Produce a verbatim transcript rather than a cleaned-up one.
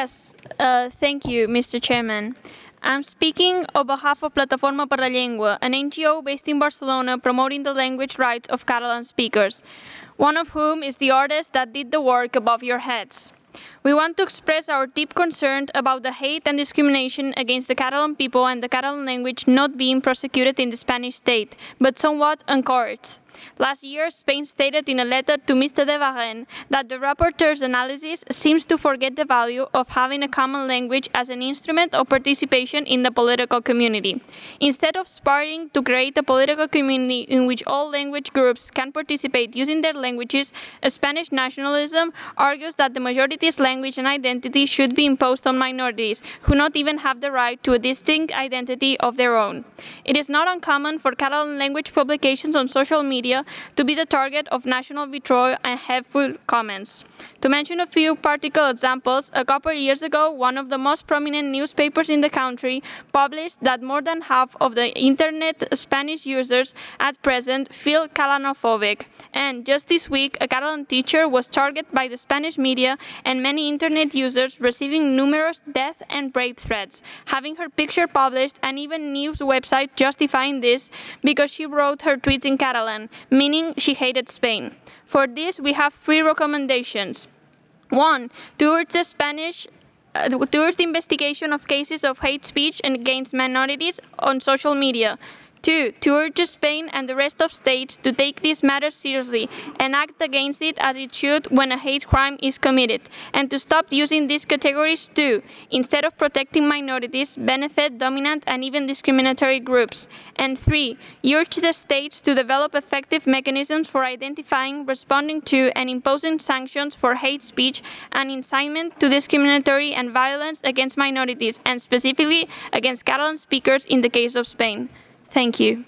Yes, uh, thank you, Mister Chairman. I'm speaking on behalf of Plataforma per la Llengua, an N G O based in Barcelona promoting the language rights of Catalan speakers, one of whom is the artist that did the work above your heads. We want to express our deep concern about the hate and discrimination against the Catalan people and the Catalan language not being prosecuted in the Spanish state, but somewhat encouraged. Last year, Spain stated in a letter to Mister de Varenne that the rapporteur's analysis seems to forget the value of having a common language as an instrument of participation in the political community. Instead of aspiring to create a political community in which all language groups can participate using their languages, Spanish nationalism argues that the majority's language and identity should be imposed on minorities, who not even have the right to a distinct identity of their own. It is not uncommon for Catalan language publications on social media to be the target of national vitriol and hateful comments. To mention a few practical examples, a couple of years ago, one of the most prominent newspapers in the country published that more than half of the internet Spanish users at present feel Catalanophobic. And just this week, a Catalan teacher was targeted by the Spanish media and many internet users receiving numerous death and rape threats, having her picture published and even news website justifying this because she wrote her tweets in Catalan, meaning she hated Spain. For this, we have three recommendations. One, to urge the Spanish uh, to urge the investigation of cases of hate speech against minorities on social media. Two, to urge Spain and the rest of states to take this matter seriously and act against it as it should when a hate crime is committed, and to stop using these categories to, instead of protecting minorities, benefit dominant and even discriminatory groups. And three, urge the states to develop effective mechanisms for identifying, responding to, and imposing sanctions for hate speech and incitement to discriminatory and violence against minorities, and specifically against Catalan speakers in the case of Spain. Thank you.